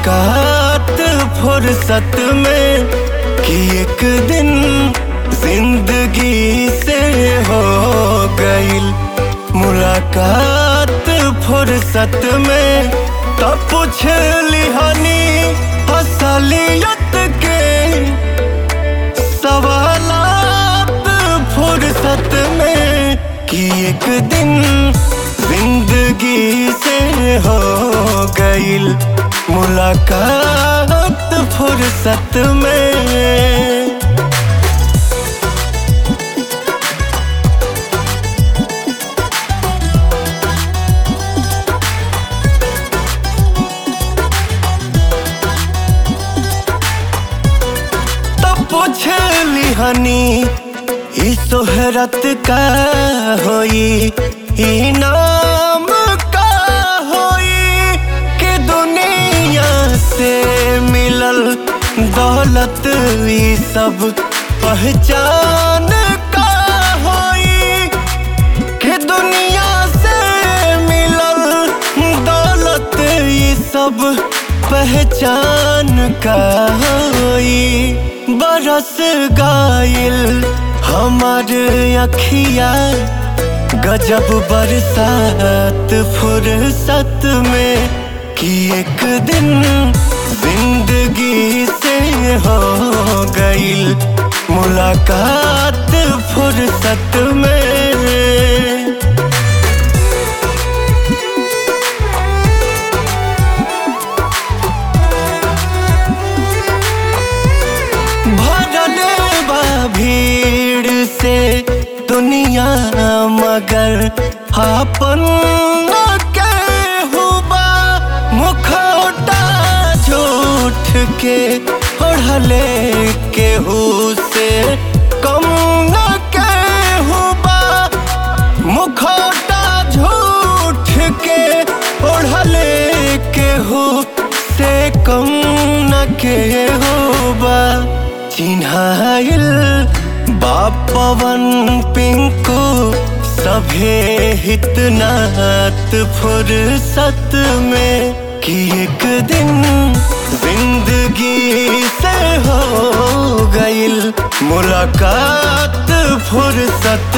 मुलाकात फुर्सत में कि एक दिन जिंदगी से हो गईल। मुलाकात फुर्सत में तब पूछ लिहानी असलियत के सवालात फुर्सत में कि एक दिन जिंदगी से हो गईल। मुलाकात फुर्सत में। पूछ लिहानी ई शोहरत का होई, ई नाम का होई कि दुनिया से मिलल दौलत ई सब पहचान का होई कि दुनिया से मिलल दौलत ई सब पहचान का होई। बरस गाइल हमार अखिया गजब बरसात फुर्सत में कि एक दिन जिंदगी से हो गईल। मुलाकात फुर्सत में। भीड़ से दुनिया मगर आपन केहू बा मुखौटा झूठ के ओढ़ले केहू से कम न केहू बा। मुखौटा झूठ के ओढ़ले केहू से कम न केहू बा। चिन्हाइल बापवन पिंकू सभे हितनात फुर्सत में कि एक दिन जिंदगी से हो गईल। मुलाकात फुर्सत